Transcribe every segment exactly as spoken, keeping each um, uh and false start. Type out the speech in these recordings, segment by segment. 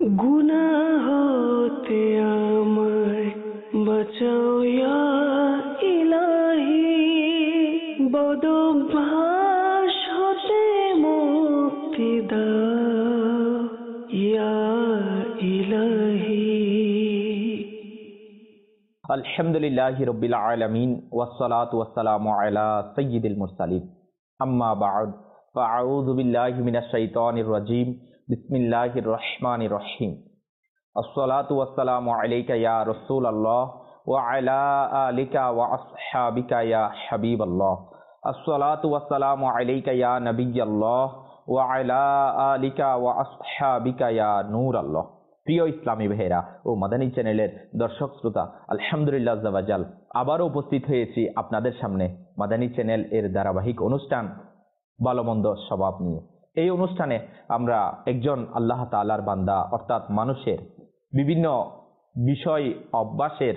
গুনাহ হতে আমায় বাঁচাও ইয়া ইলাহি, বদভ্যাস হতে মুক্তি দাও ইয়া ইলাহি। আলহামদুলিল্লাহি রাব্বিল আলামিন ওয়াসসালাতু ওয়াসসালামু আলা সাইয়্যিদিল মুরসালিন, আম্মা বা'দ, ফাআউযু বিল্লাহি মিনাশ শাইতানির রাজীম। বিসমিল্লাহির রহমানির রহিম। আসসালাতু ওয়াসসালামু আলাইকা ইয়া রাসূলুল্লাহ ওয়া আলা আলিকা ওয়া আসহাবিকা ইয়া হাবিবাল্লাহ। আসসালাতু ওয়াসসালামু আলাইকা ইয়া নবিয়্যাল্লাহ ওয়া আলা আলিকা ওয়া আসহাবিকা ইয়া নূরাল্লাহ। প্রিয় ইসলামী ভাইয়েরা ও মাদানী চ্যানেলের দর্শক শ্রোতা, আলহামদুলিল্লাহ আজ্জা ওয়া জাল আবারও উপস্থিত হয়েছি আপনাদের সামনে মাদানী চ্যানেল এর ধারাবাহিক অনুষ্ঠান ভালো মন্দ স্বভাব নিয়ে। এই অনুষ্ঠানে আমরা একজন আল্লাহ তাআলার বান্দা অর্থাৎ মানুষের বিভিন্ন বিষয় অভ্যাসের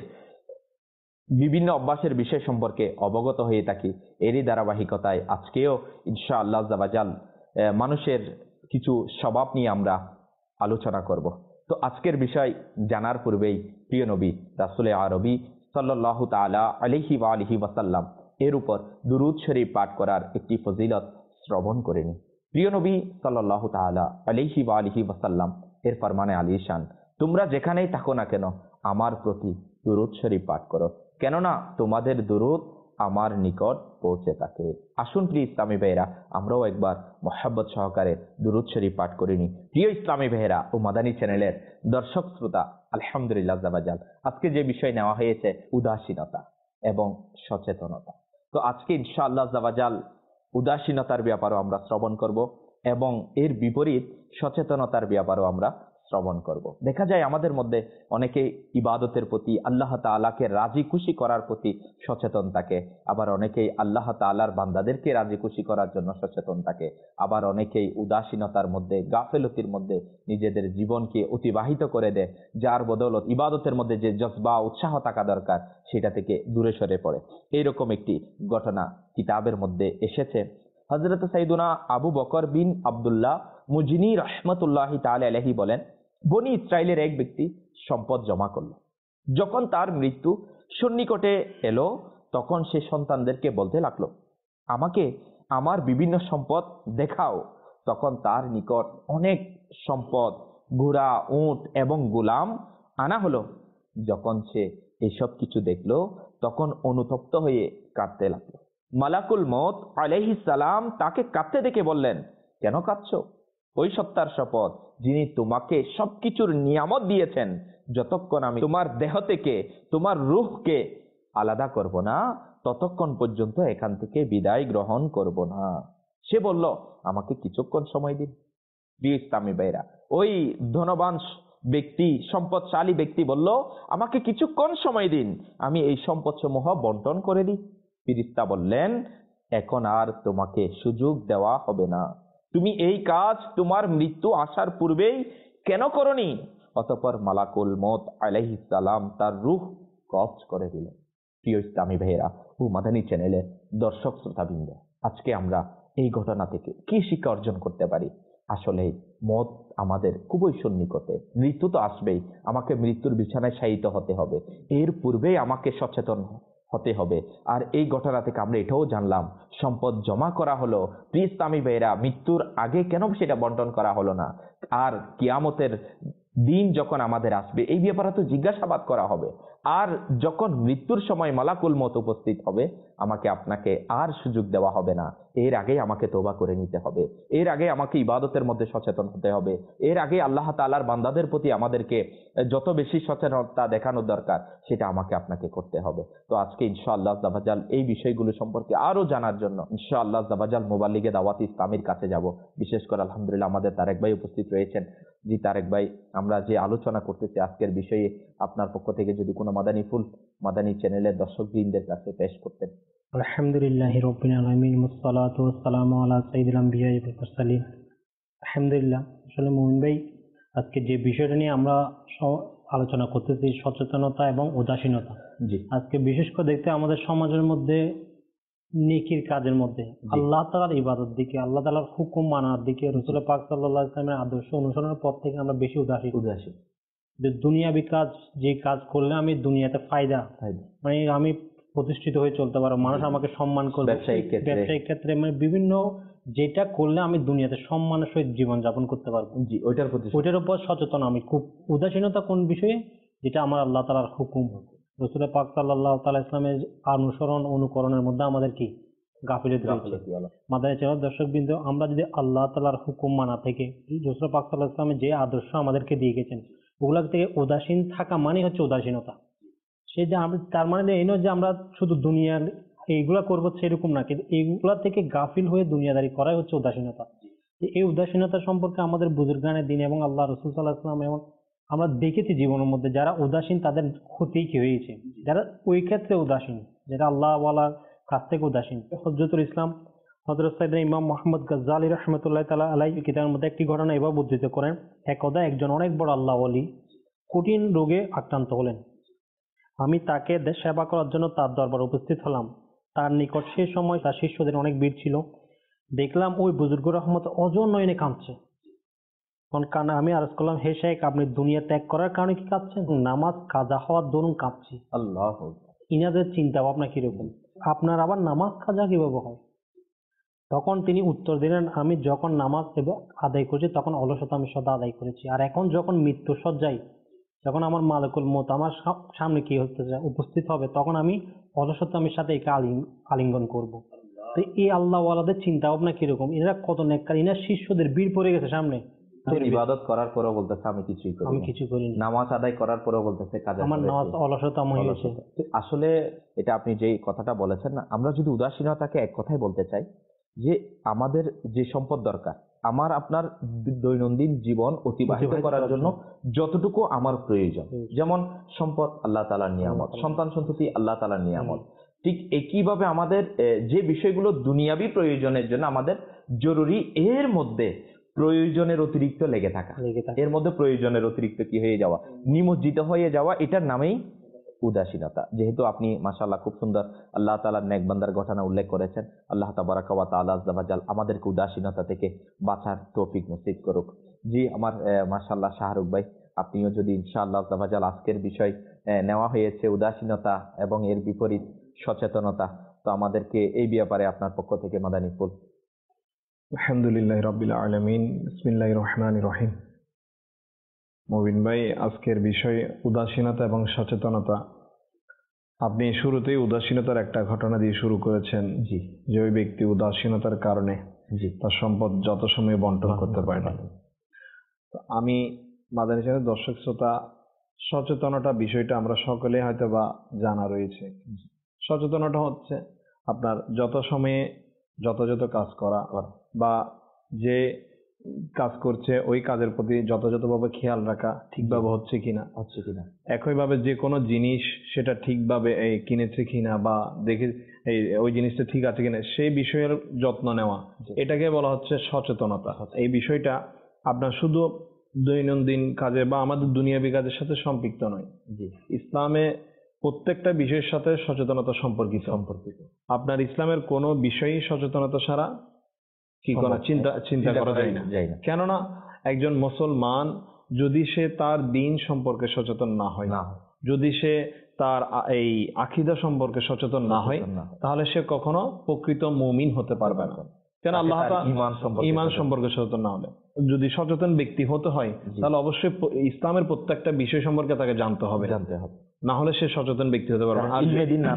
বিভিন্ন অভ্যাসের বিষয় সম্পর্কে অবগত হয়ে থাকি। এরই ধারাবাহিকতায় আজকেও ইনশাআল্লাহ আজ্জা ওয়া জাল মানুষের কিছু স্বভাব নিয়ে আমরা আলোচনা করব। তো আজকের বিষয় জানার পূর্বেই প্রিয় নবী রাসূলে আরবি সাল্লাল্লাহু তাআলা আলাইহি ওয়া আলিহি ওয়াসাল্লাম এর উপর দুরূদ শরীফ পাঠ করার একটি ফজিলত শ্রবণ করে নিন। প্রিয় নবী সাল্লাল্লাহু তাআলা আলাইহি ওয়া আলিহি ওয়াসাল্লাম এর ফরমানে আলিশান, তোমরা যেখানেই থাকো না কেন আমার প্রতি দুরূদ শরীফ পাঠ করো, কেননা তোমাদের দুরূদ আমার নিকট পৌঁছে থাকে। আসুন প্রিয় ইসলামী ভাইয়েরা আমরাও একবার মহব্বত সহকারে দুরূদ শরীফ পাঠ করিনি। প্রিয় ইসলামী ভাইয়েরা ও মাদানী চ্যানেলের দর্শক শ্রোতা, আলহামদুলিল্লাহ আজ্জা ওয়া জাল আজকে যে বিষয় নেওয়া হয়েছে উদাসীনতা এবং সচেতনতা। তো আজকে ইনশাআল্লাহ আজ্জা ওয়া জাল উদাসীনতার ব্যাপারেও আমরা শ্রবণ করব এবং এর বিপরীত সচেতনতার ব্যাপারেও আমরা শ্রবণ করব। দেখা যায় আমাদের মধ্যে অনেকে ইবাদতের প্রতি আল্লাহ তাআলাকে রাজি খুশি করার প্রতি সচেতন থাকে, আবার অনেকেই আল্লাহ তাআলার বান্দাদেরকে রাজি খুশি করার জন্য সচেতন থাকে, আবার অনেকেই উদাসীনতার মধ্যে গাফেলতির মধ্যে নিজেদের জীবনকে অতিবাহিত করে দেয়, যার বদৌলত ইবাদতের মধ্যে যে জজবা উৎসাহ থাকা দরকার সেটা থেকে দূরে সরে পড়ে। এইরকম একটি ঘটনা কিতাবের মধ্যে এসেছে। হযরত সাইয়্যিদুনা আবু বকর বিন আব্দুল্লাহ মুজনি রাহমাতুল্লাহি তাআলা আলাইহি বলেন, বনি ইসরাইলের এক ব্যক্তি সম্পদ জমা করল। যখন তার মৃত্যু সন্নিকটে এলো তখন সে সন্তানদেরকে বলতে লাগলো, আমাকে আমার বিভিন্ন সম্পদ দেখাও। তখন তার নিকট অনেক সম্পদ, ঘোড়া, উট এবং গোলাম আনা হলো। যখন সে এসব কিছু দেখলো তখন অনুতপ্ত হয়ে কাঁদতে লাগলো। মালাকুল মউত আলাইহিস সালাম তাকে কাঁদতে দেখে বললেন, কেন কাঁদছো? ওই সত্তার শপথ যিনি তোমাকে সবকিছুর নিয়ামত দিয়েছেন, যতক্ষণ আমি তোমার দেহ থেকে তোমার রূহকে আলাদা করব না ততক্ষণ পর্যন্ত এখান থেকে বিদায় গ্রহণ করব না। সে বলল, আমাকে কিছুক্ষণ সময় দিন। প্রিয় ইসলামী ভাইরা, ওই ধনবান ব্যক্তি সম্পদশালী ব্যক্তি বলল, আমাকে কিছুক্ষণ সময় দিন, আমি এই সম্পদ সমূহ বন্টন করে দিই। ফেরেশতা বললেন, এখন আর তোমাকে সুযোগ দেওয়া হবে না। তুমি এই কাজ তোমার মৃত্যু আসার পূর্বেই কেন করনি? অতঃপর মালাকুল মউত আলাইহিস সালাম তার রূহ কবজ করে দিলেন। প্রিয় ইসলামী ভাইয়েরা ও মাদানী চ্যানেলের দর্শক শ্রোতাবৃন্দ, আজকে আমরা এই ঘটনা থেকে কি শিক্ষা অর্জন করতে পারি? আসলে মত আমাদের খুবই সন্নিকটে, মৃত্যু তো আসবেই, আমাকে মৃত্যুর বিছানায় শায়িত হতে হবে, এর পূর্বেই আমাকে সচেতন হতে হবে। আর এই ঘটনা থেকে আমরা এটাও জানলাম, সম্পদ জমা করা হলো, প্রিয় ইসলামী ভাইয়েরা মৃত্যুর আগে কেন সেটা বন্টন করা হলো না? আর কিয়ামতের দিন যখন আমাদের আসবে এই ব্যাপারে তো জিজ্ঞাসাবাদ করা হবে। আর যখন মৃত্যুর সময় মালাকুল মউত উপস্থিত হবে, আমাকে আপনাকে আর সুযোগ দেওয়া হবে না। এর আগে আমাকে তওবা করে নিতে হবে, এর আগে আমাকে ইবাদতের মধ্যে সচেতন হতে হবে, এর আগে আল্লাহ তাআলার বান্দাদের প্রতি আমাদেরকে যত বেশি সচেতনতা দেখানোর দরকার সেটা আমাকে আপনাকে করতে হবে। তো আজকে ইনশাআল্লাহ আজ্জা ওয়া জাল এই বিষয়গুলো সম্পর্কে আরো জানার জন্য ইনশাআল্লাহ আজ্জা ওয়া জাল মুবাল্লিগে দাওয়াত ইসলামের কাছে যাব। বিশেষ করে আলহামদুলিল্লাহ আমাদের তারেক ভাই উপস্থিত রয়েছেন। জি তারেক ভাই, আমরা যে আলোচনা করতেছি আজকের বিষয়ে আপনার পক্ষ থেকে যদি কোনো মাদানী ফুল মাদানী চ্যানেলের দর্শকবৃন্দের কাছে পেশ করতেন। আলহামদুলিল্লাহি রাব্বিল আলামিন, ওয়াসসালাতু ওয়াসসালামু আলা সাইয়্যিদিল আমবিয়া ওয়াল মুরসালিন। আলহামদুলিল্লাহ। আসলে মুমিন ভাই, আজকে যে বিষয়টা নিয়ে আমরা আলোচনা করতেছি সচেতনতা এবং উদাসীনতা। জি, আজকে বিশেষ করে দেখতে আমাদের সমাজের মধ্যে নেকির কাজের মধ্যে আল্লাহ তাআলার ইবাদত দিকে, আল্লাহ তাআলার হুকুম মানার দিকে, রাসূল পাক সাল্লাল্লাহু আলাইহি ওয়াসাল্লামের আদর্শ অনুসরণের পথ থেকে আমরা বেশি উদাসীন উদাসীন যে দুনিয়াবি কাজ, যে কাজ করলে আমি দুনিয়াতে ফায়দা, ফায়দা। মানে আমি প্রতিষ্ঠিত হয়ে চলতে পারবো, মানুষ আমাকে সম্মান করবে, ব্যবসায়িক ক্ষেত্রে। ব্যবসায়িক ক্ষেত্রে মানে বিভিন্ন, যেটা করলে আমি দুনিয়াতে সম্মানের সহিত জীবন যাপন করতে পারবো, জি ওইটার প্রতি ওইটার উপর সচেতন আমি খুব। উদাসীনতা কোন বিষয়ে? যেটা আমার আল্লাহ তাআলার হুকুম, রাসূল পাক সাল্লাল্লাহু তাআলা ইসলামের অনুসরণ অনুকরণের মধ্যে আমাদের কি গাফিলতি রয়েছে। মাদানী চ্যানেল দর্শকবৃন্দ, আমরা যদি আল্লাহ তাআলার হুকুম মানা থেকে, রাসূল পাক সাল্লাল্লাহু আলাইহি ওয়াসাল্লাম যে আদর্শ আমাদেরকে দিয়ে গেছেন ওগুলা থেকে উদাসীন থাকা মানে হচ্ছে উদাসীনতা। সেই যে আমি, তার মানে এই নয় যে আমরা শুধু দুনিয়ার এইগুলা করবো সেরকম না, কিন্তু এইগুলা থেকে গাফিল হয়ে দুনিয়াদারি করাই হচ্ছে উদাসীনতা। এই উদাসীনতা সম্পর্কে আমাদের বুজুর্গানের দিন এবং আল্লাহ রাসূল সাল্লাল্লাহু আলাইহি ওয়াসাল্লাম এবং আমরা দেখেছি জীবনের মধ্যে যারা উদাসীন তাদের ক্ষতি কি হয়েছে, যারা ওই ক্ষেত্রে উদাসীন, যারা আল্লাহ ওয়ালার কাছ থেকে উদাসীন। হযরতুল ইসলাম হযরত সাইয়েদনা ইমাম মুহাম্মদ গাজ্জালী রাহমাতুল্লাহ তাআলা আলাইহি কিতাবের মধ্যে একটি ঘটনা এভাবে উদ্ধৃত করেন। একদা একজন অনেক বড় আল্লাহ ওয়ালি কঠিন রোগে আক্রান্ত হলেন। আমি তাকে সেবা করার জন্য তার দরবারে উপস্থিত হলাম। তার নিকট সেই সময় তার শিষ্যদের অনেক ভিড় ছিল। দেখলাম ওই বুজুর্গ রহমত অজর নয়নে কাঁদছে। তখন কানা আমি আরজ করলাম, হে শেখ, আপনি দুনিয়া ত্যাগ করার কারণে কি কাঁদছেন? নামাজ কাজা হওয়ার দরুন কাঁদছি। আল্লাহ। ইনাদের চিন্তা ভাবনা কিরকম, আপনার আবার নামাজ কাজা কিভাবে হয়? তখন তিনি উত্তর দিলেন, আমি যখন নামাজ আদায় করেছি তখন অলসতা আমি সদা আদায় করেছি, আর এখন যখন মৃত্যু সজ্জায়, যখন আমার মালিকুল মউত আমার সামনে কি হতে যায় উপস্থিত হবে, তখন আমি অলসতা আমি সাথে একে আলিঙ্গন করব। তো এই আল্লাহ ওয়ালাদের চিন্তা ভাবনা কিরকম, এরা কত নেককার, এনার শিষ্যদের ভিড় পড়ে গেছে সামনে, ইবাদত করার পরেও বলতেছে আমি কিছুই করি, আমি কিছু করি, নামাজ আদায় করার পরেও বলতেছে কাজে আমার নামাজ অলসতা মনে হয়েছে। আসলে এটা আপনি যেই কথাটা বলেছেন না, আমরা যদি উদাসীনতাকে এক কথাই বলতে চাই যে আমাদের যে সম্পদ দরকার, আমার আপনার দৈনন্দিন জীবন অতিবাহিত করার জন্য যতটুকু আমার প্রয়োজন, যেমন সম্পদ আল্লাহ তাআলার নিয়ামত, সন্তান সন্ততি আল্লাহ তাআলার নিয়ামত, ঠিক একইভাবে আমাদের যে বিষয়গুলো দুনিয়াবি প্রয়োজনের জন্য আমাদের জরুরি, এর মধ্যে প্রয়োজনের অতিরিক্ত লেগে থাকা, এর মধ্যে প্রয়োজনের অতিরিক্ত কি হয়ে যাওয়া, নিমজ্জিত হয়ে যাওয়া, এটার নামেই উদাসীনতা। যেহেতু আপনি মাশাআল্লাহ খুব সুন্দর আল্লাহ তাআলার নেক বান্দার ঘটনা উল্লেখ করেছেন, আল্লাহ তাবারাকা ওয়া তাআলা আযজা ওয়া জাল আমাদেরকে উদাসীনতা থেকে বাঁচার তৌফিক নসিব করুক। জি আমার মাশাআল্লাহ শাহরুখ ভাই, আপনিও যদি ইনশাআল্লাহ আযজা ওয়া জাল আজকের বিষয় নেওয়া হয়েছে উদাসীনতা এবং এর বিপরীত সচেতনতা, তো আমাদেরকে এই ব্যাপারে আপনার পক্ষ থেকে মাদানী ফুল। আলহামদুলিল্লাহ রাব্বিল আলামিন, বিসমিল্লাহির রহমানির রহিম। মুবিন ভাই, আজকের বিষয় উদাসীনতা এবং সচেতনতা। আপনি শুরুতেই উদাসীনতার একটা ঘটনা দিয়ে শুরু করেছেন। জি, যে ওই ব্যক্তি উদাসীনতার কারণে জি তার সম্পদ যত সময় বন্টন করতে পারে না। আমি মাদানী চ্যানেলের দর্শক শ্রোতা, সচেতনতা বিষয়টা আমরা সকলে হয়তো বা জানা রয়েছে। সচেতনতা হচ্ছে আপনার যত সময়ে যথাযথ কাজ করা, বা যে কাজ করছে ওই কাজের প্রতি যথাযথভাবে খেয়াল রাখা, ঠিকভাবে হচ্ছে কিনা হচ্ছে কিনা একইভাবে যে কোনো জিনিস সেটা ঠিকভাবে এই কিনেছে কিনা, বা দেখে এই ওই জিনিসটা ঠিক আছে কিনা সেই বিষয়ের যত্ন নেওয়া, এটাকে বলা হচ্ছে সচেতনতা। এই বিষয়টা আপনার শুধু দৈনন্দিন কাজে বা আমাদের দুনিয়াবি কাজের সাথে সম্পৃক্ত নয়। জি, ইসলামে প্রত্যেকটা বিষয়ের সাথে সচেতনতা সম্পর্কিত সম্পর্কিত আপনার ইসলামের কোনো বিষয়ই সচেতনতা ছাড়া কি করা চিন্তা চিন্তা করা যায় না। কেননা একজন মুসলমান যদি সে তার দ্বীন সম্পর্কে সচেতন না হয়, যদি সে তার এই আকীদা সম্পর্কে সচেতন না হয়, তাহলে সে কখনো প্রকৃত মুমিন হতে পারবে না। কেন আল্লাহ তাআলা ঈমান সম্পর্কে সচেতন না হলে, যদি সচেতন ব্যক্তি হতে হয় তাহলে অবশ্যই ইসলামের প্রত্যেকটা বিষয় সম্পর্কে তাকে জানতে হবে, জানতে হবে না হলে সে সচেতন ব্যক্তি হতে পারবে না।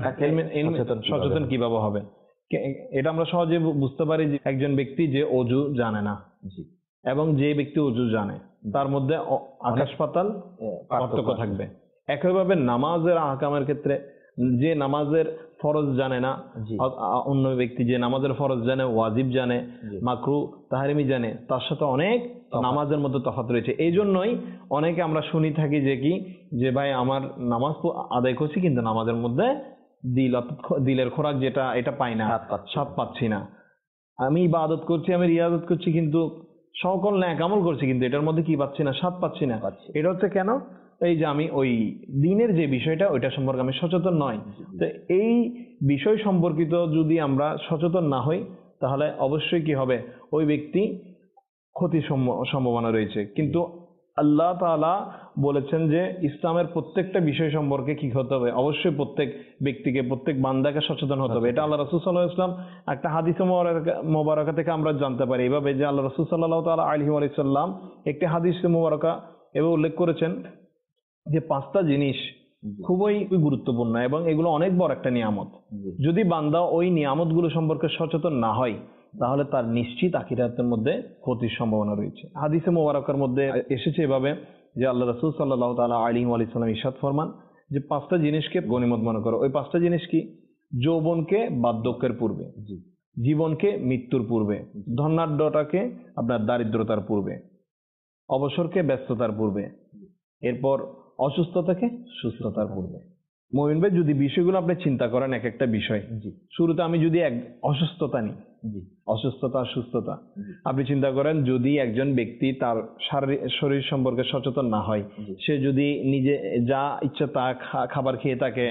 সচেতন কিভাবে হবে এটা আমরা সহজে বুঝতে পারি। যে একজন ব্যক্তি যে অজু জানে না এবং যে ব্যক্তি অজু জানে, তার মধ্যে আকাশ পাতাল পার্থক্য থাকবে। একইভাবে নামাজের আহকামের ক্ষেত্রে যে নামাজের ফরজ জানে না, অন্য ব্যক্তি যে নামাজের ফরজ জানে, ওয়াজিব জানে, মাকরু তাহরিমি জানে, তার সাথে অনেক নামাজের মধ্যে তফাৎ রয়েছে। এই জন্যই অনেকে আমরা শুনি থাকি যে কি যে ভাই আমার নামাজ আদায় করছি কিন্তু নামাজের মধ্যে দিল দিলের খোরাক যেটা এটা পাই না, স্বাদ পাচ্ছি না। আমি ইবাদত করছি, আমি রিয়াদত করছি, কিন্তু সকল ন্যাক আমল করছি, কিন্তু এটার মধ্যে কি পাচ্ছি না, স্বাদ পাচ্ছি না। এটা হচ্ছে কেন? এই যে আমি ওই দিনের যে বিষয়টা ওইটা সম্পর্কে আমি সচেতন নয়। তো এই বিষয় সম্পর্কিত যদি আমরা সচেতন না হই তাহলে অবশ্যই কি হবে, ওই ব্যক্তি ক্ষতির সম্ভাবনা রয়েছে। কিন্তু আল্লাহ তাআলা বলেছেন যে ইসলামের প্রত্যেকটা বিষয় সম্পর্কে কি হতে হবে, অবশ্যই প্রত্যেক ব্যক্তিকে প্রত্যেক বান্দাকে সচেতন হতে হবে। এটা আল্লাহ রাসূল সাল্লাল্লাহু আলাইহি ওয়াসাল্লাম একটা হাদিসে মোবারকা থেকে আমরা জানতে পারি এভাবে যে আল্লাহ রাসূল সাল্লাল্লাহু তাআলা আলাইহি ওয়াসাল্লাম একটি হাদিসে মোবারকা এভাবে উল্লেখ করেছেন যে পাঁচটা জিনিস খুবই গুরুত্বপূর্ণ এবং এগুলো অনেক বড় একটা নিয়ামত। যদি বান্দা ওই নিয়ামত গুলো সম্পর্কে সচেতন না হয় তাহলে তার নিশ্চিত আখিরাতের মধ্যে ক্ষতির সম্ভাবনা রয়েছে। হাদিসে মোবারকার মধ্যে এসেছে এভাবে যে আল্লাহ রাসূল সাল্লাল্লাহু তাআলা আলাইহি ওয়াসাল্লাম ইরশাদ ফরমান যে পাঁচটা জিনিসকে গনিমত মনে করো। ওই পাঁচটা জিনিস কি? যৌবনকে বার্ধক্যের পূর্বে, জীবনকে মৃত্যুর পূর্বে, ধনাঢ্যটাকে আপনার দারিদ্রতার পূর্বে, অবসরকে ব্যস্ততার পূর্বে, এরপর অসুস্থতাকে সুস্থতার পূর্বে। মুমিন ভাই, যদি বিষয়গুলো আপনি চিন্তা করেন এক একটা বিষয়, শুরুতে আমি যদি এক অসুস্থতা নিই, অসুস্থতা সুস্থতা, আপনি চিন্তা করেন যদি একজন ব্যক্তি তার শারীরিক শরীর সম্পর্কে সচেতন না হয়, সে যদি নিজে যা ইচ্ছা তা খাবার খেয়ে থাকে,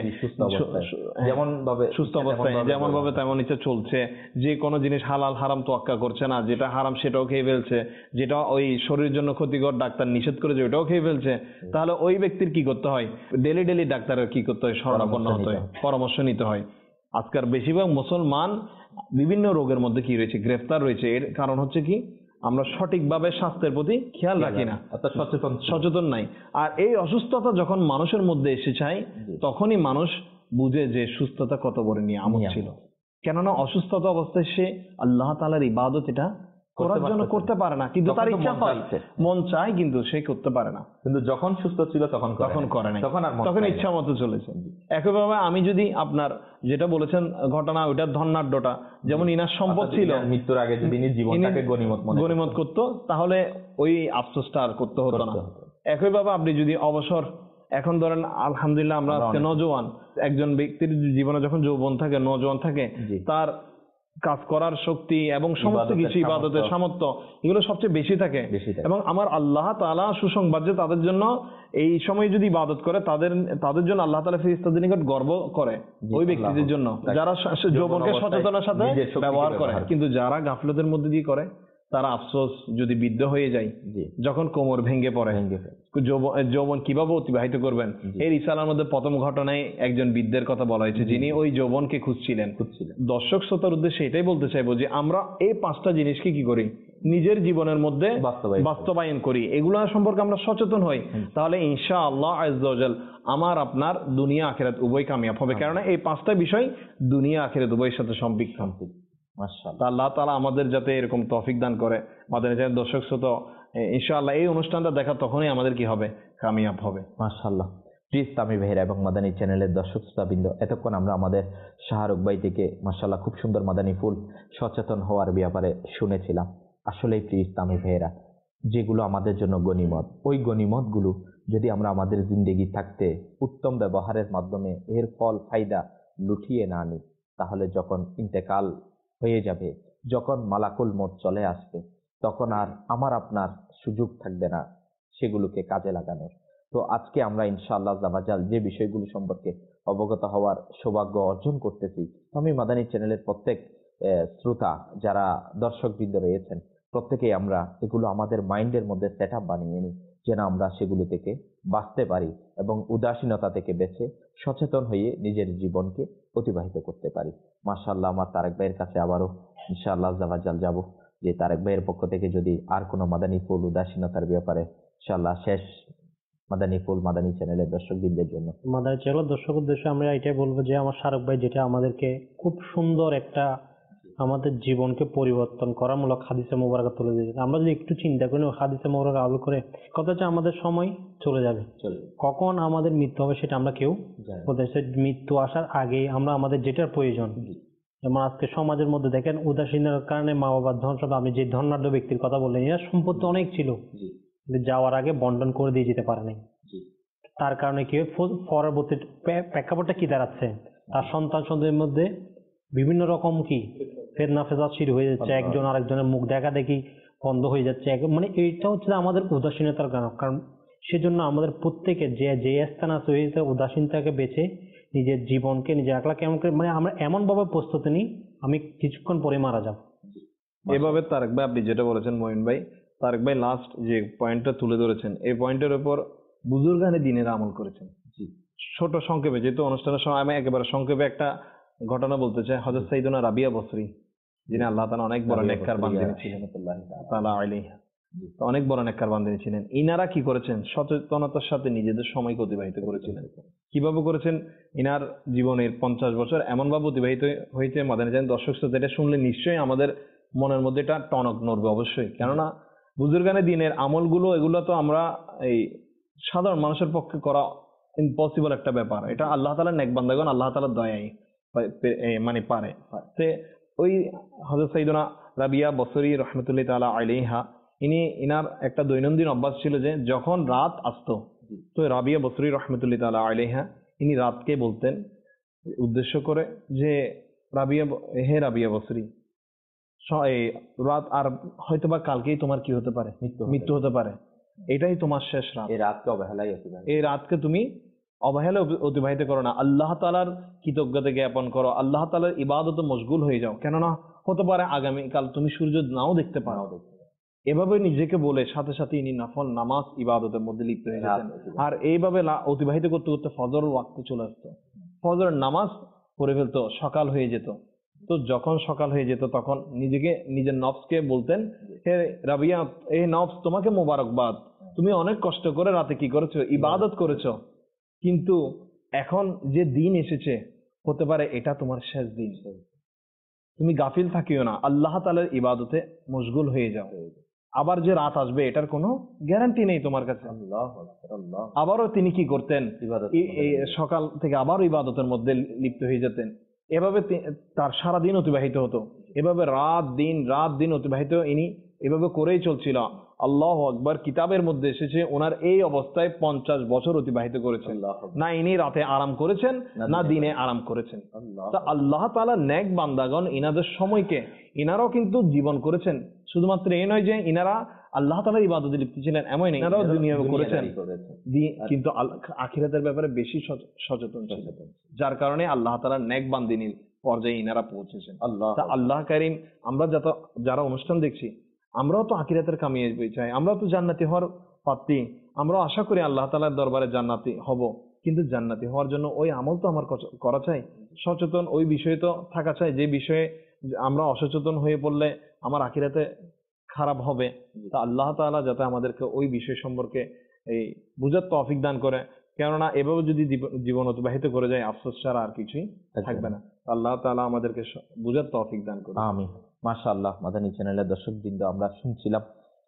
যেমন ভাবে সুস্থ অবস্থায় যেমন ভাবে তেমন ইচ্ছা চলছে, যে কোনো জিনিস হালাল হারাম তোয়াক্কা করছে না, যেটা হারাম সেটাও খেয়ে ফেলছে, যেটা ওই শরীরের জন্য ক্ষতিকর ডাক্তার নিষেধ করেছে ওটাও খেয়ে ফেলছে, তাহলে ওই ব্যক্তির কি করতে হয়? ডেলি ডেলি ডাক্তারের কি করতে হয়? শরণাপন্ন হতে হয়, পরামর্শ নিতে হয়। আজকাল বেশিরভাগ মুসলমান বিভিন্ন রোগের মধ্যে কি রয়েছে? গ্রেফতার রয়েছে। এর কারণ হচ্ছে কি, আমরা সঠিকভাবে স্বাস্থ্যের প্রতি খেয়াল রাখি না, সচেতন সচেতন নাই। আর এই অসুস্থতা যখন মানুষের মধ্যে এসে যায় তখনই মানুষ বুঝে যে সুস্থতা কত বড় নিয়ামত ছিল। কেননা অসুস্থতা অবস্থায় সে আল্লাহ তাআলার ইবাদত এটা করার জন্য করতে পারে না, কিন্তু তার ইচ্ছা হয়, মন চায়, কিন্তু সে করতে পারে না। কিন্তু যখন সুস্থ ছিল তখন তখন করে না, তখন আর তখন ইচ্ছা মতো চলেছে। একইভাবে আমি যদি আপনার যেটা বলেছেন ঘটনা, ওইটার ধনাঢ্যটা, যেমন ইনার সম্পদ ছিল, মৃত্যুর আগে যদি জীবনটাকে গনিমত গনিমত করতো তাহলে ওই আফসোসটা আর করতে হতো না। একইভাবে আপনি যদি অবসর, এখন ধরেন আলহামদুলিল্লাহ আমরা আজকে নজওয়ান, একজন ব্যক্তির জীবনে যখন যৌবন থাকে, নজওয়ান থাকে, তার কাজ করার শক্তি এবং সমস্ত কিছু ইবাদতের সামর্থ্য এগুলো সবচেয়ে বেশি থাকে। এবং আমার আল্লাহ তাআলা সুসংবাদ যে তাদের জন্য এই সময় যদি ইবাদত করে তাদের তাদের জন্য আল্লাহ তাআলা ফেরেশতাদের নিকট গর্ব করে ওই ব্যক্তিদের জন্য যারা যৌবনকে সচেতনতার সাথে ব্যবহার করে। কিন্তু যারা গাফলতের মধ্যে দিয়ে করে তারা আফসোস যদি বৃদ্ধ হয়ে যায়, যখন কোমর ভেঙে পড়ে, যৌবন কিভাবে অতিবাহিত করবেন। এই রিসালার মধ্যে প্রথম ঘটনায় একজন বৃদ্ধের কথা বলা হয়েছে যিনি ওই যৌবনকে খুঁজছিলেন। দর্শক শ্রোতার উদ্দেশ্যে এটাই বলতে চাইবো যে আমরা এই পাঁচটা জিনিসকে কি করি, নিজের জীবনের মধ্যে বাস্তবায়ন করি, এগুলো সম্পর্কে আমরা সচেতন হই, তাহলে ইনশাআল্লাহ আযজা ওয়া জাল আমার আপনার দুনিয়া আখিরাত উভয় কামিয়াব হবে। কারণ এই পাঁচটা বিষয় দুনিয়া আখিরাত উভয়ের সাথে সম্পৃক্ত। মাশাআল্লাহ, আল্লাহ তাআলা আমাদের যাতে এরকম তৌফিক দান করে। আমাদের দর্শক শ্রোতা ইনশাআল্লাহ এই অনুষ্ঠানটা দেখা তখনই আমাদের কি হবে, কামিয়াব হবে। মাশাআল্লাহ। প্রিয় ইসলামী ভাইরা এবং মাদানী চ্যানেলের দর্শক শ্রোতাবৃন্দ, এতক্ষণ আমরা আমাদের শাহরুখ ভাই থেকে মাশাআল্লাহ খুব সুন্দর মাদানী ফুল সচেতন হওয়ার ব্যাপারে শুনেছিলাম। আসলেই প্রিয় ইসলামী ভাইরা, যেগুলো আমাদের জন্য গনিমত, ওই গনিমতগুলো যদি আমরা আমাদের জিন্দেগি থাকতে উত্তম ব্যবহারের মাধ্যমে এর ফল ফায়দা লুটিয়ে না নিই, তাহলে যখন ইন্তেকাল হয়ে যাবে, যখন মালাকুল মউত চলে আসবে, তখন আর আমার আপনার সুযোগ থাকবে না সেগুলোকে কাজে লাগানোর। তো আজকে আমরা ইনশাআল্লাহ জামাজাল যে বিষয়গুলো সম্পর্কে অবগত হওয়ার সৌভাগ্য অর্জন করতেছি, আমি মাদানী চ্যানেলের প্রত্যেক শ্রোতা যারা দর্শকবৃন্দ রয়েছেন প্রত্যেকেই আমরা এগুলো আমাদের মাইন্ডের মধ্যে সেট আপ বানিয়ে নিই, যেন আমরা সেগুলো থেকে বাঁচতে পারি এবং উদাসীনতা থেকে বেঁচে সচেতন হয়ে নিজের জীবনকে অতিবাহিত করতে পারি। মাশাআল্লাহ, আমার তারেক ভাইয়ের কাছে আবারও ইনশাআল্লাহ জামাজাল যাব, যে তারেক ভাইয়ের পক্ষ থেকে যদি আর কোনো মাদানী ফুল উদাসীনতার ব্যাপারে ইনশাআল্লাহ শেষ মাদানী ফুল মাদানী চ্যানেলের দর্শকবৃন্দের জন্য। মাদানী চ্যানেলের দর্শক উদ্দেশ্যে আমরা এটাই বলবো যে আমার শাহরুখ ভাই যেটা আমাদেরকে খুব সুন্দর একটা আমাদের জীবনকে পরিবর্তন করামূলক হাদিসে মোবারকা তুলে দিয়েছে। আমরা যদি একটু চিন্তা করি হাদিসে মোবারকা আমল করে, কত হচ্ছে আমাদের সময় চলে যাবে, কখন আমাদের মৃত্যু হবে সেটা আমরা কেউ বলতে। মৃত্যু আসার আগে আমরা আমাদের যেটার প্রয়োজন, যেমন আজকে সমাজের মধ্যে দেখেন উদাসীনের কারণে মা বাবার ধন সম্পদ, আমি যে ধনাঢ্য ব্যক্তির কথা বললেন, এরা সম্পত্তি অনেক ছিল কিন্তু যাওয়ার আগে বন্টন করে দিয়ে যেতে পারে নাই। তার কারণে কি পরবর্তী প্রেক্ষাপটটা কি দাঁড়াচ্ছে, তার সন্তান সন্ততির মধ্যে বিভিন্ন রকম কি ফেতনা ফেসাদ শুরু হয়ে যাচ্ছে, একজন আরেকজনের মুখ দেখা দেখি বন্ধ হয়ে যাচ্ছে। মানে এইটা হচ্ছে আমাদের উদাসীনতার কারণ। কারণ সেজন্য আমাদের প্রত্যেকের যে যে স্থান আছে ওই স্থানে উদাসীনতাকে বেছে নিজের জীবনকে নিজের একলা কেমন করে মানে আমরা এমন ভাবে প্রস্তুতি নিই আমি কিছুক্ষণ পরে মারা যাব। এভাবে তারেক ভাই আপনি যেটা বলেছেন মঈন ভাই, তারেক ভাই লাস্ট যে পয়েন্টটা তুলে ধরেছেন এই পয়েন্টের উপর বুজুর্গানে দিনের আমল করেছেন। জি ছোট সংক্ষেপে, যেহেতু অনুষ্ঠানের সময় আমি একেবারে সংক্ষেপে একটা ঘটনা বলতে চাই। হযরত সাইয়েদুনা রাবিয়া বসরি, যিনি আল্লাহ তাআলা অনেক বড় নেককার বান্দিনী ছিলেন, তাআলা আলাইহি, তো অনেক বড় নেককার বান্দিনী ছিলেন। ইনারা কি করেছেন? সচেতনতার সাথে নিজেদের সময়কে অতিবাহিত করেছিলেন। কিভাবে করেছেন? ইনার জীবনের পঞ্চাশ বছর এমন ভাবে অতিবাহিত হয়েছে, মাদানী জান দর্শক শ্রোতা এটা শুনলে নিশ্চয়ই আমাদের মনের মধ্যে এটা টনক নড়বে অবশ্যই। কেননা বুজুর্গানে দিনের আমলগুলো এগুলো তো আমরা এই সাধারণ মানুষের পক্ষে করা ইম্পসিবল একটা ব্যাপার। এটা আল্লাহ তাআলার নেক বান্দাগণ আল্লাহ তাআলার দয়ায় মানে পারে। তে ওই হযরত সাইয়েদুনা রাবিয়া বসরি রাহমাতুল্লাহি তাআলা আলাইহা, ইনি ইনার একটা দৈনন্দিন অভ্যাস ছিল যে যখন রাত আসতো, তো রাবিয়া বসরি রাহমাতুল্লাহি তাআলা আলাইহা ইনি রাতকে বলতেন উদ্দেশ্য করে যে রাবিয়া, হে রাবিয়া বসরি, এই রাত আর হয়তোবা কালকেই তোমার কি হতে পারে, মৃত্যু হতে পারে, এটাই তোমার শেষ রাত। এই রাতকে অবহেলাই এই রাতকে তুমি অবহেলা অতিবাহিত করো না, আল্লাহ তাআলার কৃতজ্ঞতা জ্ঞাপন করো, আল্লাহ তাআলার ইবাদতে মশগুল হয়ে যাও। কেননা হতে পারে আগামীকাল তুমি সূর্য নাও দেখতে পারো। এভাবে নিজেকে বলে সাথে সাথে ইনি নফল নামাজ ইবাদতের মধ্যে লিপ্ত হয়ে যেতেন। আর এইভাবে অতিবাহিত করতে করতে ফজর ওয়াক্ত চলে আসতো, ফজরের নামাজ পড়ে ফেলতো, সকাল হয়ে যেত। তো যখন সকাল হয়ে যেত তখন নিজেকে নিজের নফসকে বলতেন, হে রাবিয়া, এ নফস তোমাকে মোবারকবাদ, তুমি অনেক কষ্ট করে রাতে কি করেছো, ইবাদত করেছো, কিন্তু এখন যে দিন এসেছে হতে পারে এটা তোমার শেষ দিন, তুমি গাফিল থাকিও না, আল্লাহ তাআলার ইবাদতে মশগুল হয়ে যাও। আবার যে রাত আসবে এটার কোনো গ্যারান্টি নেই তোমার কাছে। আবারও তিনি কি করতেন, সকাল থেকে আবারও ইবাদতের মধ্যে লিপ্ত হয়ে যেতেন। এভাবে তার সারা দিন অতিবাহিত হতো, এভাবে রাত দিন রাত দিন অতিবাহিত ইনি এভাবে করেই চলছিল। আল্লাহু আকবার, কিতাবের মধ্যে এসেছে ওনার এই অবস্থায় পঞ্চাশ বছর অতিবাহিত করেছেন। না ইনি রাতে আরাম করেছেন না দিনে আরাম করেছেন। তা আল্লাহ তাআলা নেক বান্দাগণ ইনাদের সময়কে ইনারাও কিন্তু জীবন করেছেন। শুধুমাত্র এই নয় যে ইনারা আল্লাহ তাআলার ইবাদতে লিপ্ত ছিলেন এমন নয়, ইনারাও দুনিয়া করেছেন, কিন্তু আখিরাতের ব্যাপারে বেশি সচেতন ছিলেন, যার কারণে আল্লাহ তাআলার নেক বান্দিনীর পর্যায়ে ইনারা পৌঁছেছেন। আল্লাহ আল্লাহ কারীম, আমরা যত যারা অনুষ্ঠান দেখছি আমরাও তো আখিরাতের কামিয়াবি চাই, আমরাও তো জান্নাতি হওয়ার প্রার্থী, আমরাও আশা করি আল্লাহ তাআলার দরবারে জান্নাতি হব। কিন্তু জান্নাতি হওয়ার জন্য ওই আমল তো আমার করা চাই, সচেতন ওই বিষয়ে তো থাকা চাই যে বিষয়ে আমরা অসচেতন হয়ে পড়লে আমার আখিরাতে খারাপ হবে। তা আল্লাহ তাআলা যাতে আমাদেরকে ওই বিষয় সম্পর্কে এই বুঝার তৌফিক দান করে, কেননা এভাবে যদি জীবন অতিবাহিত করে যায় আফসোস ছাড়া আর কিছুই থাকবে না। আল্লাহ তাআলা আমাদেরকে বুঝার তৌফিক দান করে। আমিন। মাশাআল্লাহ, মাদানী চ্যানেলের দর্শকবৃন্দ, আমরা শুনছিলাম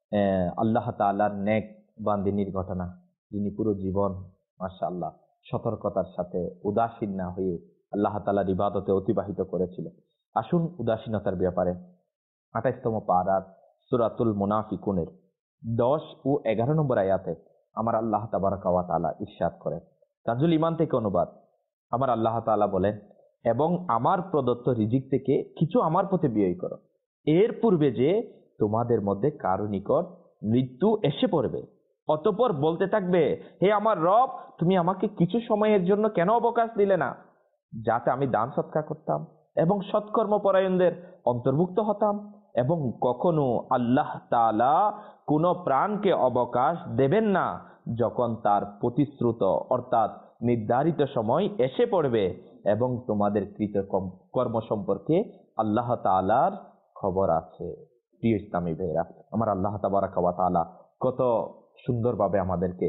আল্লাহ তাআলার নেক বান্দিনীর ঘটনা, যিনি পুরো জীবন মাশাআল্লাহ সতর্কতার সাথে উদাসীন না হয়ে আল্লাহ তাআলার ইবাদতে অতিবাহিত করেছিল। আসুন উদাসীনতার ব্যাপারে আঠাইশতম পারার সূরাতুল মুনাফিকুনের দশ ও এগারো নম্বর আয়াতে আমার আল্লাহ তাবারাকা ওয়া তাআলা ইরশাদ করেন। তাজুল ইমান থেকে অনুবাদ, আমার আল্লাহ তাআলা বলেন, এবং আমার প্রদত্ত রিজিক থেকে কিছু আমার পথে ব্যয় করো, এর পূর্বে যে তোমাদের মধ্যে কারো নিকট মৃত্যু এসে পড়বে, অতঃপর বলতে থাকবে, হে আমার রব, তুমি আমাকে কিছু সময়ের জন্য কেন অবকাশ দিলে না, যাতে আমি দান সৎকার করতাম এবং সৎকর্ম পরায়ণদের অন্তর্ভুক্ত হতাম। এবং কখনো আল্লাহ তাআলা কোনো প্রাণকে অবকাশ দেবেন না যখন তার প্রতিশ্রুত অর্থাৎ নির্ধারিত সময় এসে পড়বে, এবং তোমাদের কৃত কর্ম সম্পর্কে আল্লাহ তাআলার খবর আছে। প্রিয় ইসলামী ভাইরা, আমার আল্লাহ তাবারাকা ওয়া তাআলা কত সুন্দরভাবে আমাদেরকে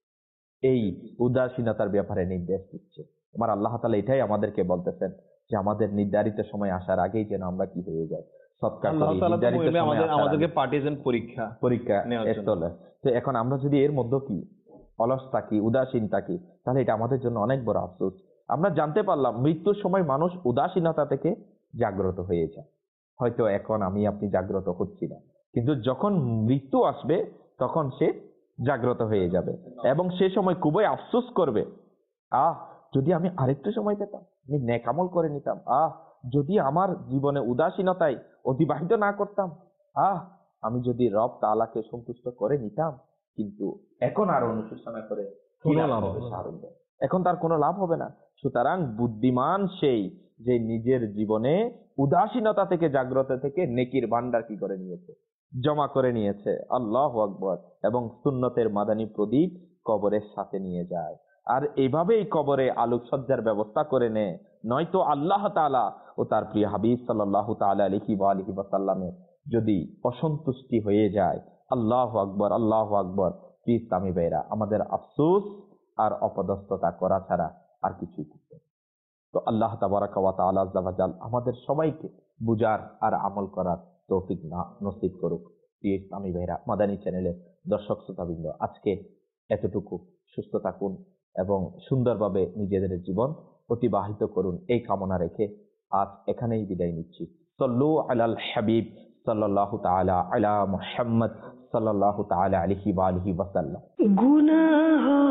এই উদাসীনতার ব্যাপারে নির্দেশ দিচ্ছে। আমার আল্লাহ তাআলা এটাই আমাদেরকে বলতেছেন যে আমাদের নির্ধারিত সময় আসার আগেই যেন আমরা কি হয়ে যাই, সৎকার করি। আমাদেরকে পাঠিয়েছেন পরীক্ষা পরীক্ষা স্থলে। তো এখন আমরা যদি এর মধ্যে কি অলস থাকি, উদাসীন থাকি, তাহলে এটা আমাদের জন্য অনেক বড় আফসোস। আমরা জানতে পারলাম মৃত্যুর সময় মানুষ উদাসীনতা থেকে জাগ্রত হয়ে যায়। হয়তো এখন আমি আপনি জাগ্রত হচ্ছি না, কিন্তু যখন মৃত্যু আসবে তখন সে জাগ্রত হয়ে যাবে এবং সে সময় খুবই আফসোস করবে, আহ যদি আমি আরেকটু সময় পেতাম, আমি নেক আমল করে নিতাম, আহ যদি আমার জীবনে উদাসীনতায় অতিবাহিত না করতাম, আহ আমি যদি রব তাআলাকে সন্তুষ্ট করে নিতাম, কিন্তু এখন আর অনুশোচনা করে কি কোনো লাভ লাভ হবে হবে না। শাহরুখ ভাই? এখন তার কোনো লাভ হবে না। সুতরাং বুদ্ধিমান সেই যে নিজের জীবনে উদাসীনতা থেকে, জাগ্রত থেকে নেকির ভান্ডার কি করে নিয়েছে, জমা করে নিয়েছে। আল্লাহু আকবার। এবং সুন্নতের মাদানী প্রদীপ কবরের সাথে নিয়ে যায়, আর এভাবেই কবরে আলোকসজ্জার ব্যবস্থা করে নেয়। নয়তো আল্লাহ তাআলা ও তার প্রিয় হাবিব সাল্লাল্লাহু তাআলা আলাইহি ওয়া আলিহি ওয়াসাল্লামের যদি অসন্তুষ্টি হয়ে যায়, আল্লাহু আকবার, আল্লাহু আকবার, কি ইসলামী ভাইরা, আমাদের আফসোস আর অপদস্থতা করা ছাড়া আর কিছুই করতে হবে। তো আল্লাহ তাবারাকা ওয়া তাআলা আযজা ওয়া জাল আমাদের সবাইকে বুঝার আর আমল করার তৌফিক না নসিব করুক। প্রিয় ইসলামী ভাইরা, মাদানী চ্যানেলের দর্শক শ্রোতাবৃন্দ, আজকে এতটুকু। সুস্থ থাকুন এবং সুন্দরভাবে নিজেদের জীবন অতিবাহিত করুন, এই কামনা রেখে আজ এখানেই বিদায় নিচ্ছি। সল্লু আলাল হাবিব সাল্লাল্লাহু তাআলা আলা মুহাম্মদ সাল্লাল্লাহু তাআলা আলাইহি ওয়া আলিহি ওয়াসাল্লাম। গুনাহ